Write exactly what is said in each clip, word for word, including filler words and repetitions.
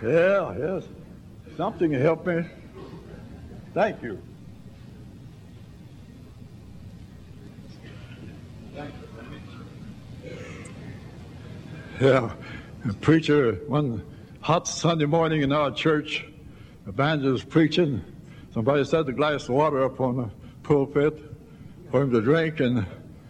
Yeah, yes. Something helped me. Thank you. Yeah, a preacher, one hot Sunday morning in our church, a band was preaching. Somebody set a glass of water up on the pulpit for him to drink, and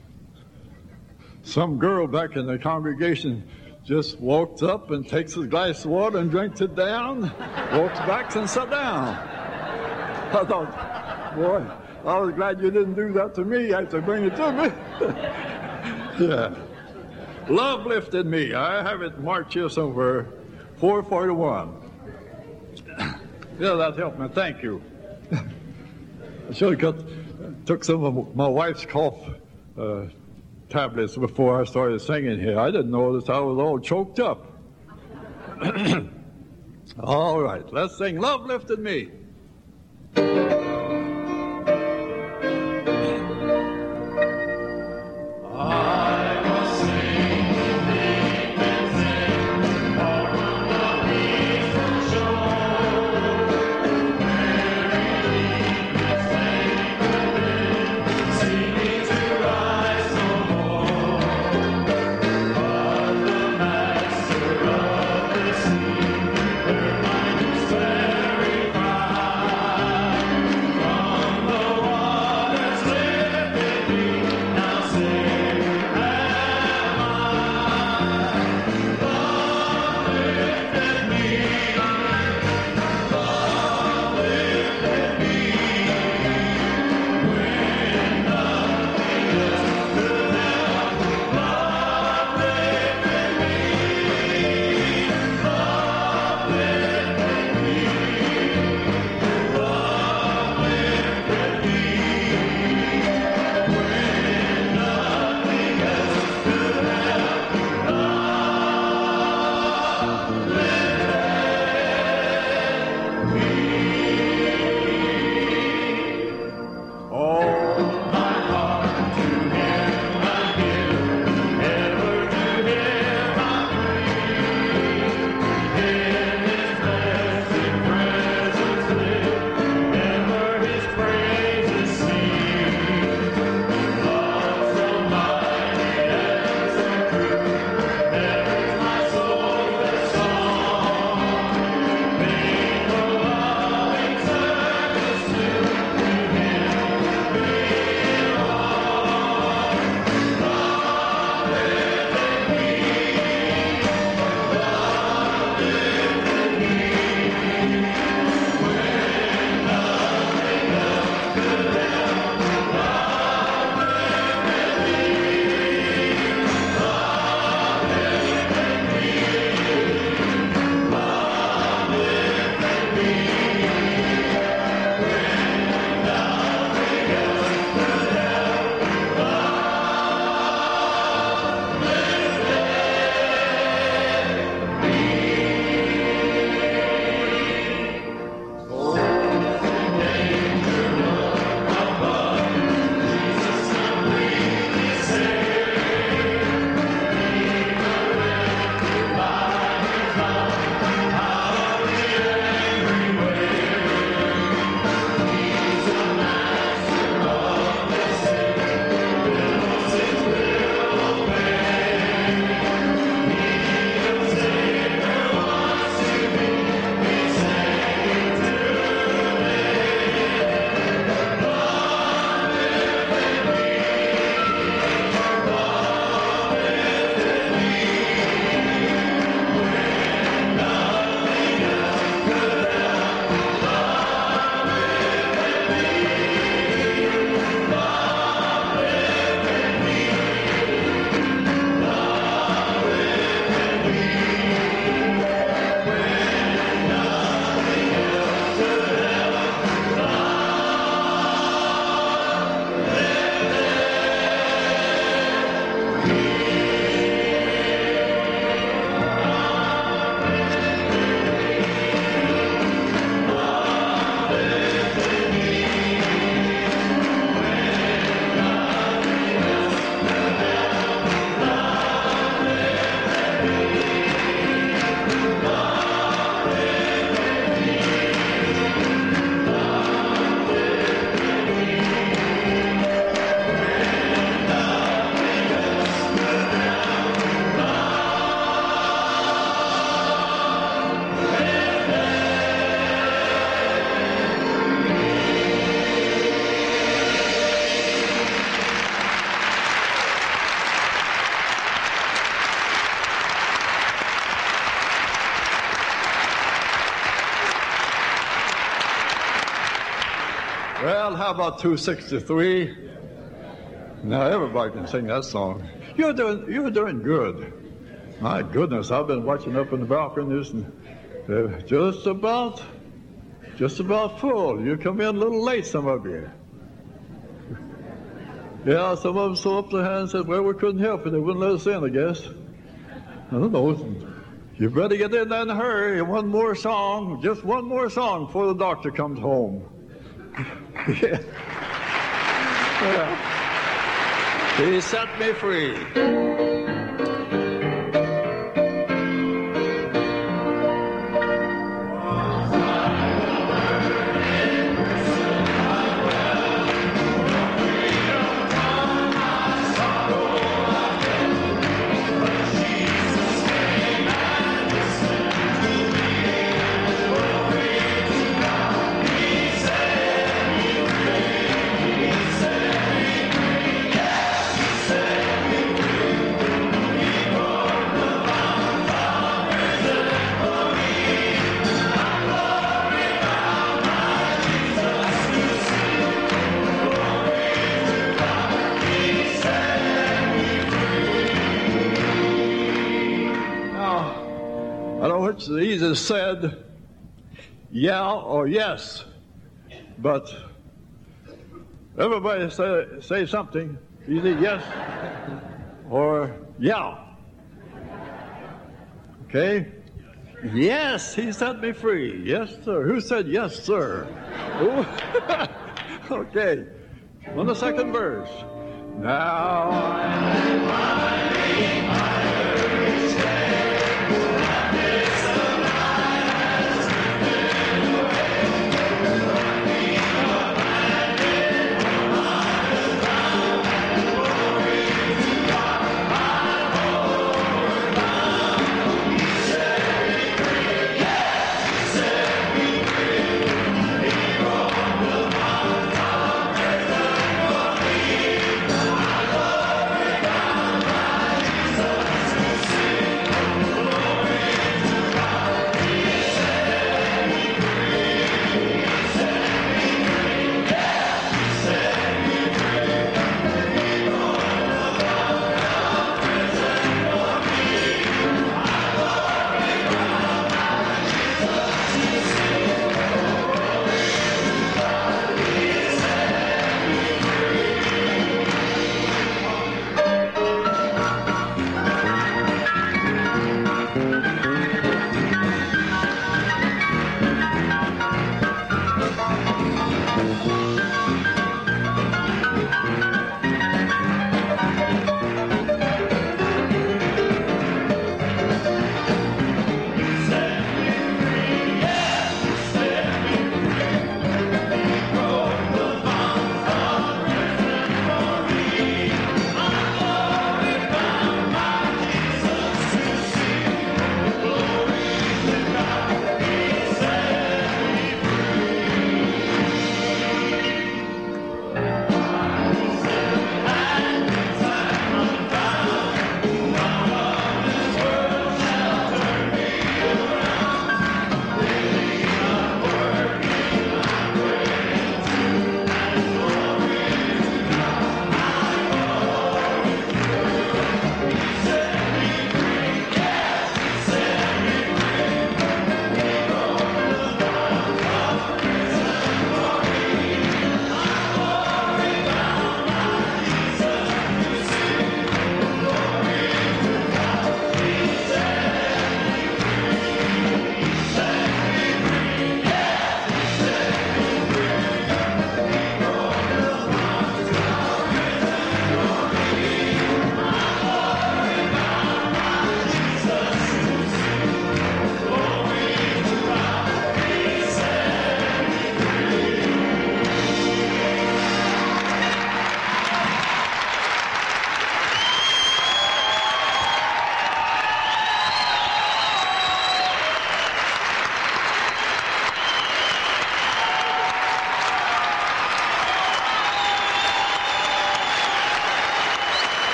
some girl back in the congregation just walks up and takes his glass of water and drinks it down, walks back and sat down. I thought, boy, I was glad you didn't do that to me after bringing it to me. Yeah. Love lifted me. I have it marked here somewhere, four forty-one. Yeah, that helped me. Thank you. I should have got, took some of my wife's cough uh, tablets before I started singing here. I didn't notice I was all choked up. All right, let's sing Love Lifted Me. Well, how about two sixty-three? Now everybody can sing that song. You're doing, you're doing good. My goodness, I've been watching up in the balconies, and they're just about, just about full. You come in a little late, some of you. Yeah, some of them threw up their hands and said, well, we couldn't help it. They wouldn't let us in, I guess. I don't know. You better get in there in a hurry. One more song, just one more song before the doctor comes home. Yeah. Yeah. He set me free. Jesus said, yeah or yes, but everybody say, say something, either yes or yeah. Okay? Yes, he set me free. Yes, sir. Who said yes, sir? Okay. On the second verse. Now I'm finding my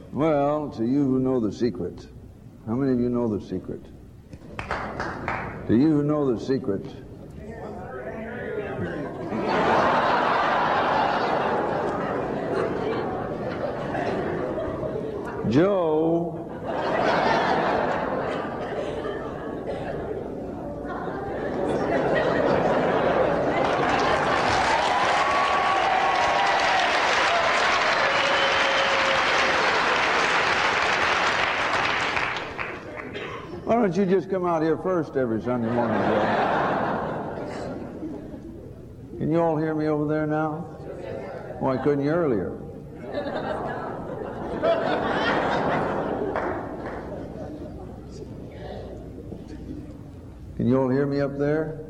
Well, to you who know the secret, how many of you know the secret? To you who know the secret, Joe Why don't you just come out here first every Sunday morning, Joe? Can you all hear me over there now? Why couldn't you earlier? Can you all hear me up there?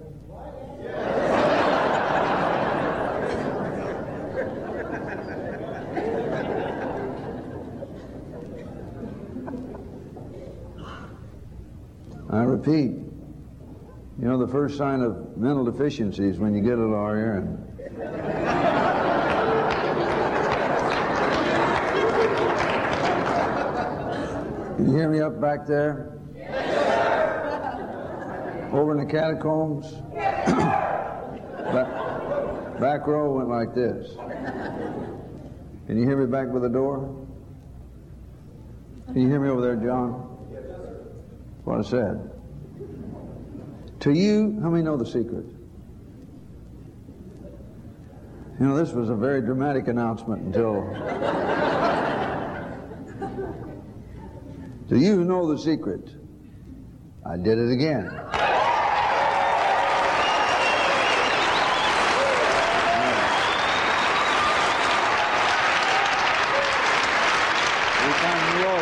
I repeat, you know, the first sign of mental deficiency is when you get a little hearing. Can you hear me up back there? Over in the catacombs? back, back row went like this. Can you hear me back by the door? Can you hear me over there, John? What I said. To you, how many know the secret? You know, this was a very dramatic announcement until... To you who know the secret, I did it again. Every time you roll.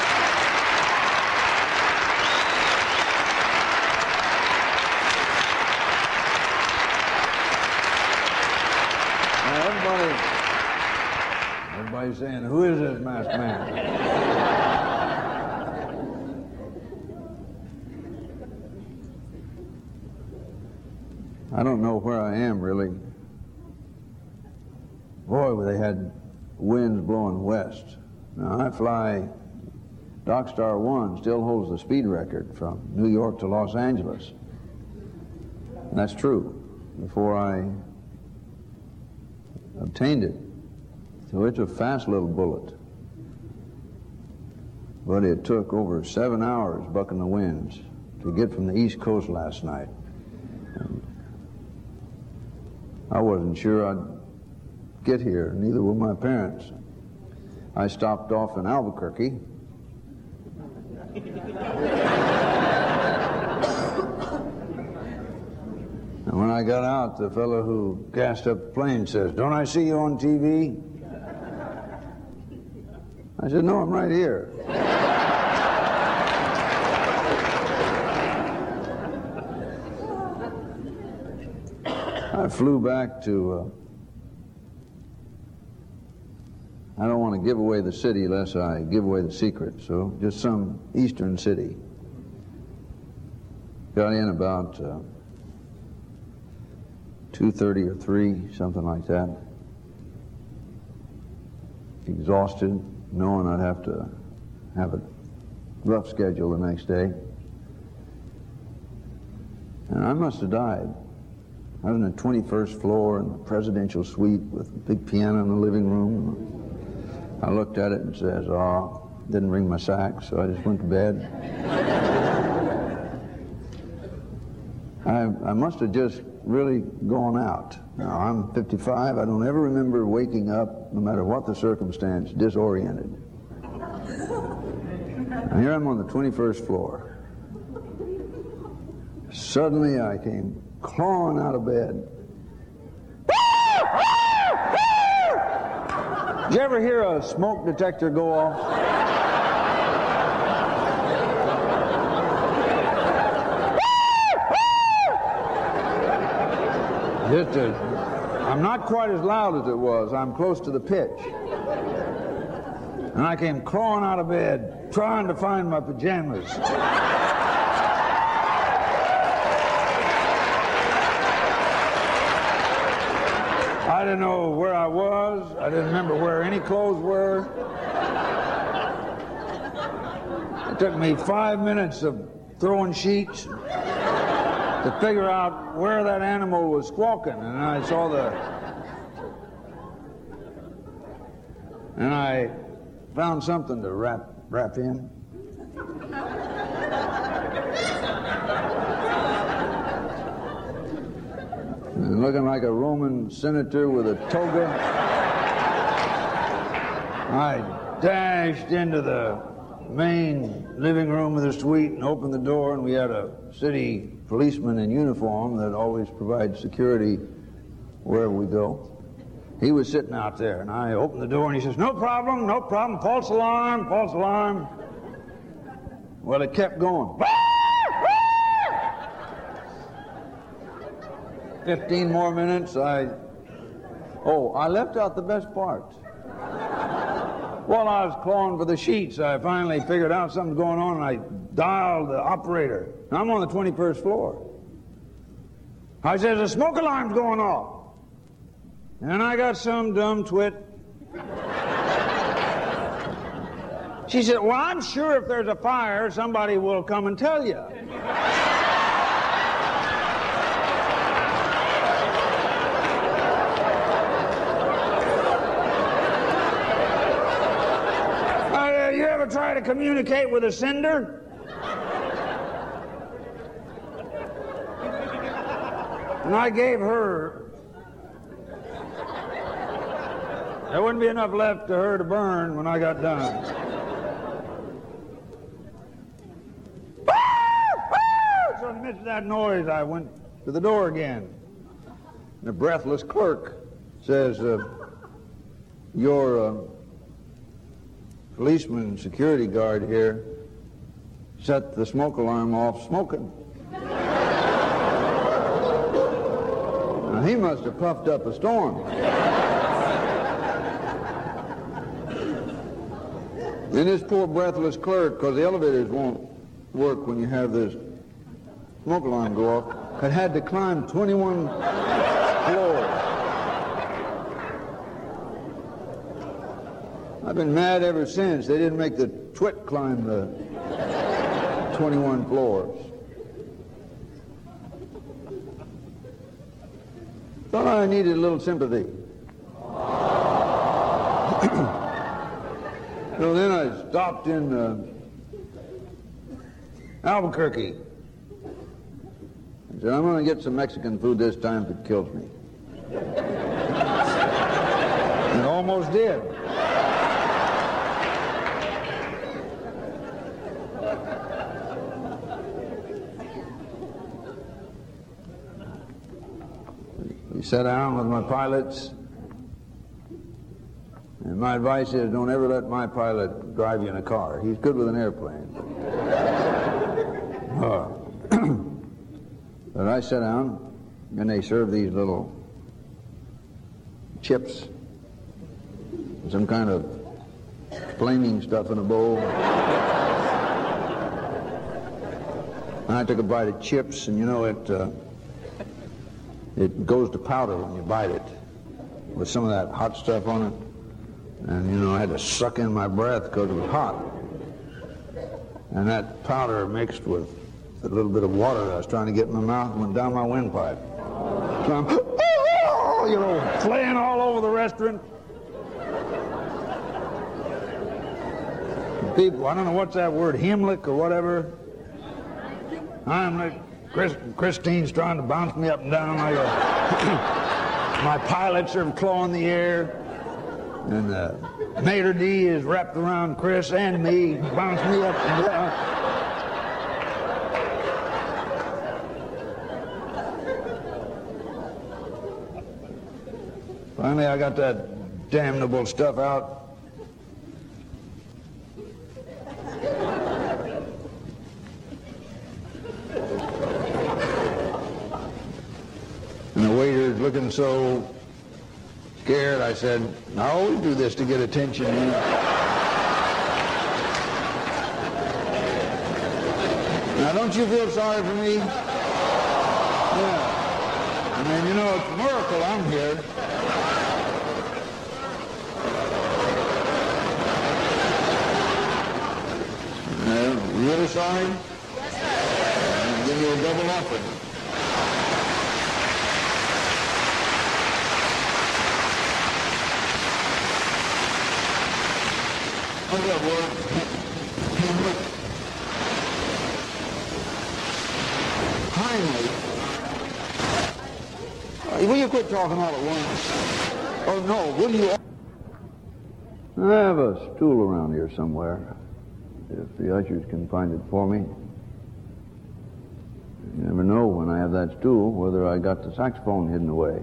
Everybody's saying, who is this masked man? I don't know where I am, really. Boy, they had winds blowing west. Now, I fly, Dockstar One still holds the speed record from New York to Los Angeles. And that's true. Before I obtained it. So it's a fast little bullet. But it took over seven hours bucking the winds to get from the East Coast last night. And I wasn't sure I'd get here, neither were my parents. I stopped off in Albuquerque. And when I got out, the fellow who gassed up the plane says, "Don't I see you on T V?" I said, "No, I'm right here." I flew back to, uh, I don't want to give away the city lest I give away the secret, so just some eastern city. Got in about uh, two thirty or three, something like that. Exhausted, knowing I'd have to have a rough schedule the next day. And I must have died. I was in the twenty-first floor in the presidential suite with a big piano in the living room. I looked at it and says, oh, didn't ring my sack, so I just went to bed. I, I must have just really gone out. Now, I'm fifty-five. I don't ever remember waking up, no matter what the circumstance, disoriented. And here I'm on the twenty-first floor. Suddenly I came clawing out of bed. Did you ever hear a smoke detector go off? Just a, I'm not quite as loud as it was. I'm close to the pitch. And I came clawing out of bed, trying to find my pajamas. I didn't know where I was. I didn't remember where any clothes were. took me five minutes of throwing sheets to figure out where that animal was squawking, and I saw the... And I found something to wrap, wrap in. And looking like a Roman senator with a toga, I dashed into the main living room of the suite and opened the door, and we had a city policeman in uniform that always provides security wherever we go. He was sitting out there, and I opened the door, and he says, "No problem, no problem, false alarm, false alarm." Well, it kept going. Fifteen more minutes, I... Oh, I left out the best part. While I was clawing for the sheets, I finally figured out something's going on, and I dialed the operator. I'm on the twenty-first floor. I said, "The smoke alarm's going off." And I got some dumb twit. She said, "Well, I'm sure if there's a fire, somebody will come and tell you." uh, you ever try to communicate with a sender? And I gave her... There wouldn't be enough left to her to burn when I got done. So in the midst of that noise, I went to the door again. And the breathless clerk says, uh, your uh, policeman security guard here set the smoke alarm off smoking. Now, he must have puffed up a storm. And this poor breathless clerk, because the elevators won't work when you have this smoke alarm go off, had had to climb twenty-one floors. I've been mad ever since. They didn't make the twit climb the twenty-one floors. Thought I needed a little sympathy. So then I stopped in uh, Albuquerque. I said, "I'm going to get some Mexican food this time if it kills me." It almost did. We sat down with my pilots. And my advice is, don't ever let my pilot drive you in a car. He's good with an airplane. uh, but I sat down, and they served these little chips, some kind of flaming stuff in a bowl. And I took a bite of chips, and you know, it, uh, it goes to powder when you bite it, with some of that hot stuff on it. And, you know, I had to suck in my breath because it was hot. And that powder mixed with a little bit of water that I was trying to get in my mouth went down my windpipe. So I'm, you know, flaying all over the restaurant. People, I don't know what's that word, Heimlich or whatever. I'm like, Chris, Christine's trying to bounce me up and down. Like a, my pilots are clawing the air. And uh, Mater D is wrapped around Chris and me, bounced me up and down. Finally, I got that damnable stuff out. And the waiter's looking so scared, I said, "I always do this to get attention." You know? Now, don't you feel sorry for me? Yeah. I mean, you know, it's a miracle I'm here. Uh, sign? Yes, sir. I'll give you a double offering. Hold up, Ward. Finally. Uh, will you quit talking all at once? Oh, no, will you? I have a stool around here somewhere. If the ushers can find it for me. You never know when I have that stool whether I got the saxophone hidden away.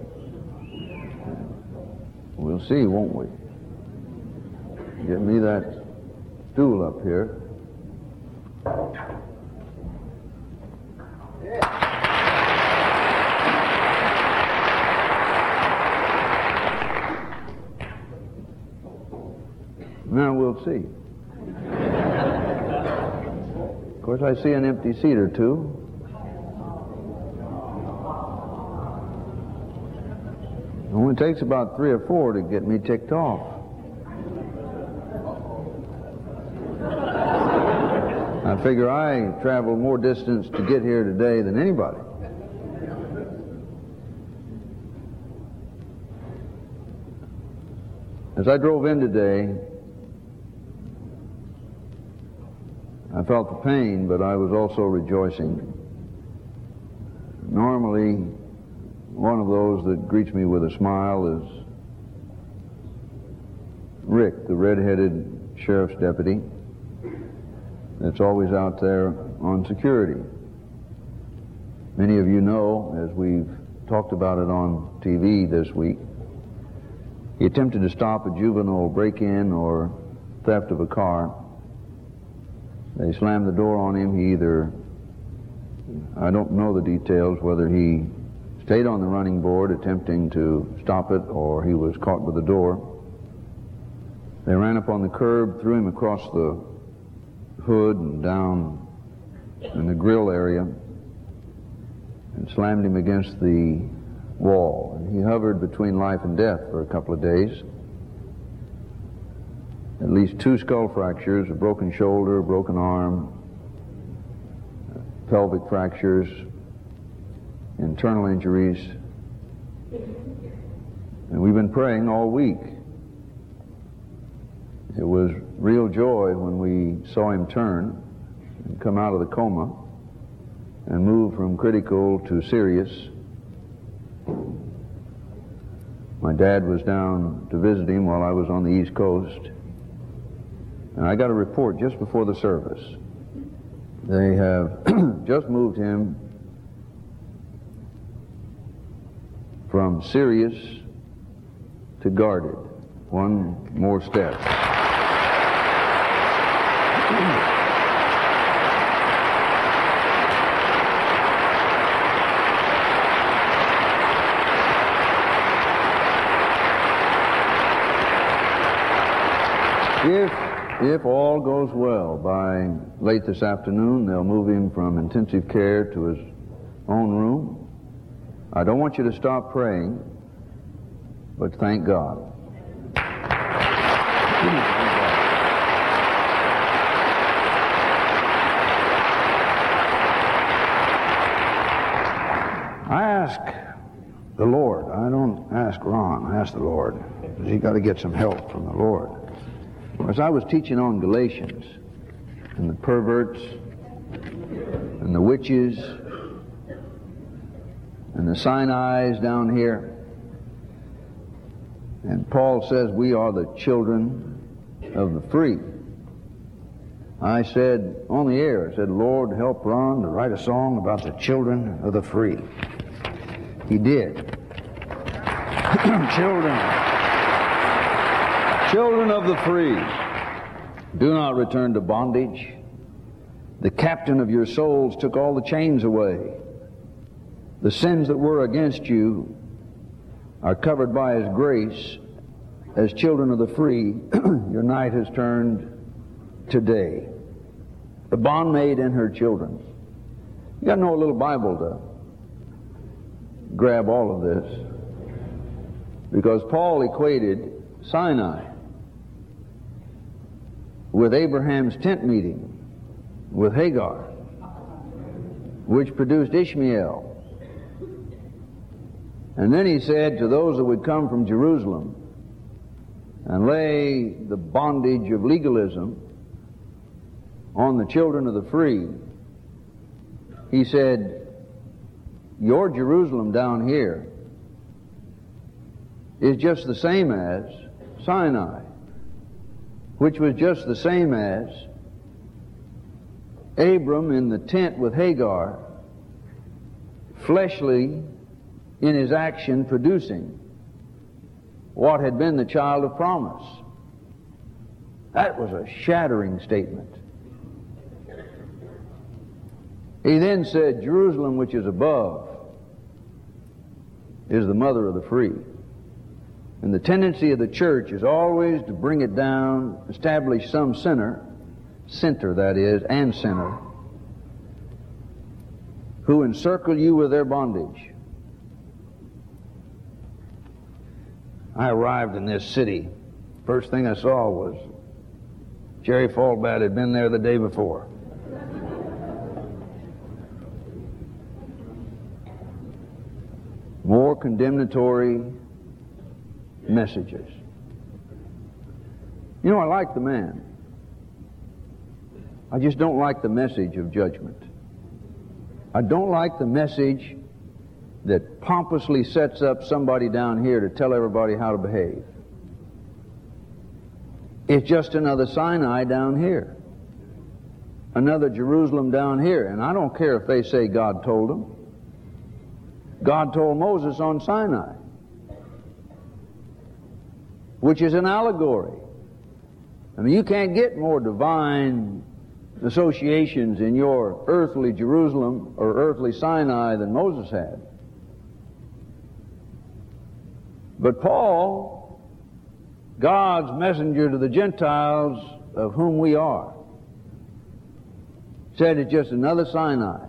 We'll see, won't we? Get me that stool up here. Now we'll see. Of course, I see an empty seat or two. It only takes about three or four to get me ticked off. I figure I traveled more distance to get here today than anybody. As I drove in today, I felt the pain, but I was also rejoicing. Normally, one of those that greets me with a smile is Rick, the red-headed sheriff's deputy that's always out there on security. Many of you know, as we've talked about it on T V this week, he attempted to stop a juvenile break-in or theft of a car. They slammed the door on him. He either, I don't know the details, whether he stayed on the running board attempting to stop it or he was caught with the door. They ran up on the curb, threw him across the hood and down in the grill area and slammed him against the wall. And he hovered between life and death for a couple of days. At least two skull fractures, a broken shoulder, a broken arm, pelvic fractures, internal injuries. And we've been praying all week. It was real joy when we saw him turn and come out of the coma and move from critical to serious. My dad was down to visit him while I was on the East Coast. And I got a report just before the service. They have just moved him from serious to guarded. One more step. If If all goes well, by late this afternoon, they'll move him from intensive care to his own room. I don't want you to stop praying, but thank God. I ask the Lord. I don't ask Ron. I ask the Lord. He's got to get some help from the Lord. As I was teaching on Galatians, and the perverts, and the witches, and the Sinai's down here, and Paul says we are the children of the free. I said on the air, I said, Lord, help Ron to write a song about the children of the free. He did. Children. Children of the free, do not return to bondage. The captain of your souls took all the chains away. The sins that were against you are covered by His grace. As children of the free, your night has turned to day. The bondmaid and her children. You got to know a little Bible to grab all of this. Because Paul equated Sinai with Abraham's tent meeting with Hagar, which produced Ishmael. And then he said to those that would come from Jerusalem and lay the bondage of legalism on the children of the free, he said, your Jerusalem down here is just the same as Sinai, which was just the same as Abram in the tent with Hagar, fleshly in his action producing what had been the child of promise. That was a shattering statement. He then said, Jerusalem which is above is the mother of the free. And the tendency of the church is always to bring it down, establish some sinner, center that is, and sinner, who encircle you with their bondage. I arrived in this city. First thing I saw was Jerry Falbat had been there the day before. More condemnatory messages. You know, I like the man. I just don't like the message of judgment. I don't like the message that pompously sets up somebody down here to tell everybody how to behave. It's just another Sinai down here. Another Jerusalem down here. And I don't care if they say God told them. God told Moses on Sinai, which is an allegory. I mean, you can't get more divine associations in your earthly Jerusalem or earthly Sinai than Moses had. But Paul, God's messenger to the Gentiles, of whom we are, said it's just another Sinai.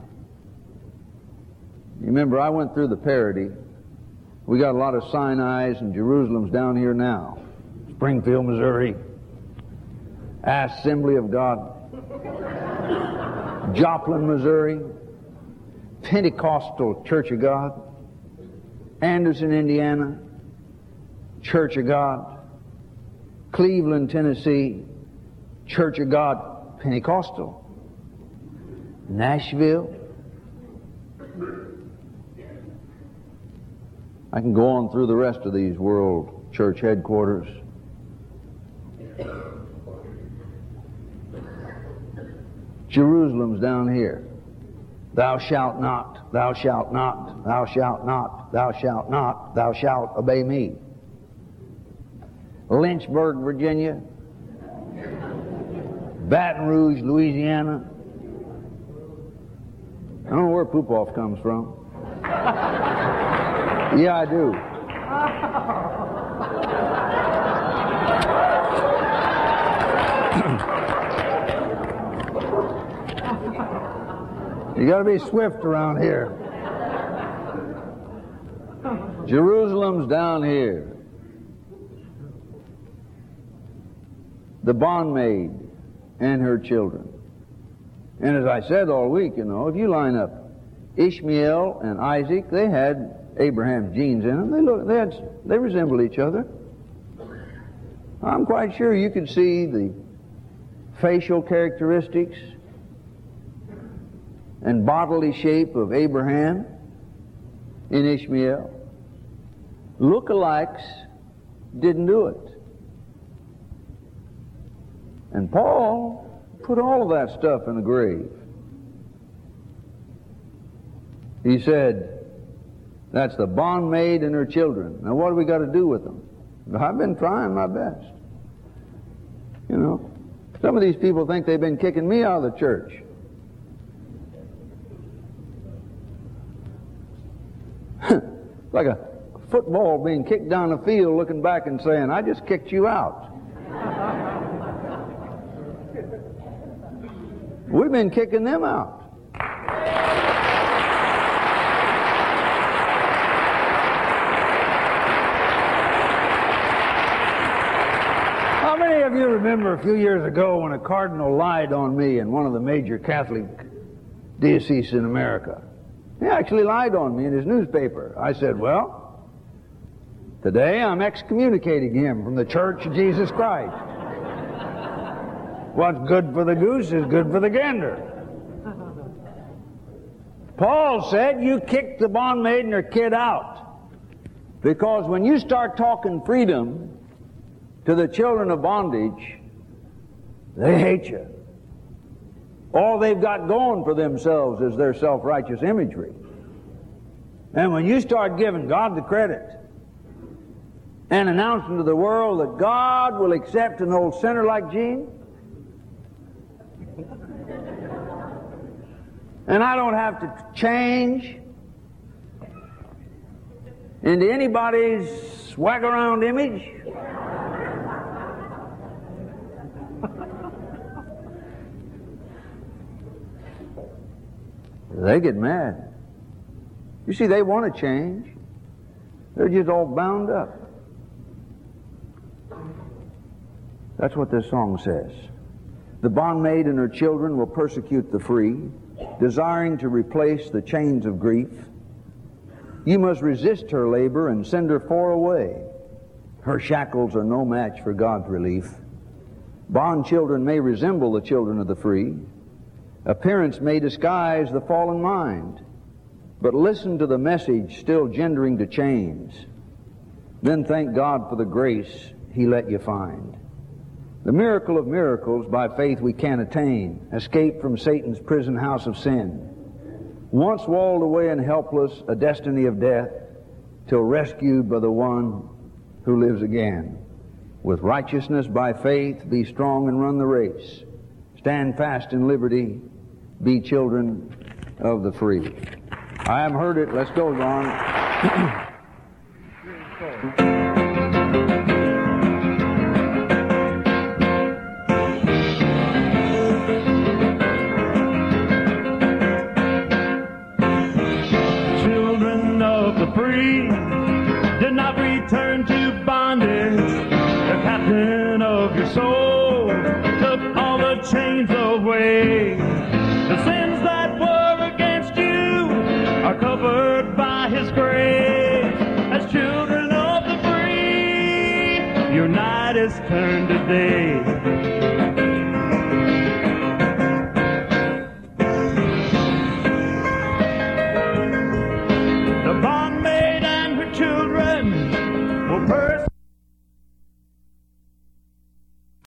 You remember, I went through the parody. We got a lot of Sinai's and Jerusalems down here now. Springfield, Missouri, Assembly of God, Joplin, Missouri, Pentecostal Church of God, Anderson, Indiana, Church of God, Cleveland, Tennessee, Church of God, Pentecostal, Nashville. I can go on through the rest of these world church headquarters. Jerusalem's down here. Thou shalt not, thou shalt not, thou shalt not, thou shalt not, thou shalt obey me. Lynchburg, Virginia. Baton Rouge, Louisiana. I don't know where Popoff comes from. Yeah, I do. You got to be swift around here. Jerusalem's down here. The bondmaid and her children. And as I said all week, you know, if you line up Ishmael and Isaac, they had Abraham's genes in them. They look, they had, they resemble each other. I'm quite sure you could see the facial characteristics and bodily shape of Abraham in Ishmael. Lookalikes didn't do it. And Paul put all of that stuff in a grave. He said, that's the bondmaid and her children. Now what do we got to do with them? I've been trying my best. You know, some of these people think they've been kicking me out of the church. Like a football being kicked down the field, looking back and saying, I just kicked you out. We've been kicking them out. How many of you remember a few years ago when a cardinal lied on me in one of the major Catholic dioceses in America? He actually lied on me in his newspaper. I said, well, today I'm excommunicating him from the Church of Jesus Christ. What's good for the goose is good for the gander. Paul said you kick the bondmaiden or kid out, because when you start talking freedom to the children of bondage, they hate you. All they've got going for themselves is their self-righteous imagery. And when you start giving God the credit and announcing to the world that God will accept an old sinner like Gene, and I don't have to change into anybody's swag-around image, they get mad. You see, they want to change. They're just all bound up. That's what this song says. The bondmaid and her children will persecute the free, desiring to replace the chains of grief. You must resist her labor and send her far away. Her shackles are no match for God's relief. Bond children may resemble the children of the free. Appearance may disguise the fallen mind. But listen to the message still gendering to chains. Then thank God for the grace He let you find. The miracle of miracles by faith we can attain. Escape from Satan's prison house of sin. Once walled away and helpless, a destiny of death, till rescued by the one who lives again. With righteousness by faith, be strong and run the race. Stand fast in liberty, be children of the free. I haven't heard it. Let's go, John. Children of the free did not return to bondage. The captain of your soul took all the chains away. The sins that were against you are covered by His grace. As children of the free, your night is turned to day.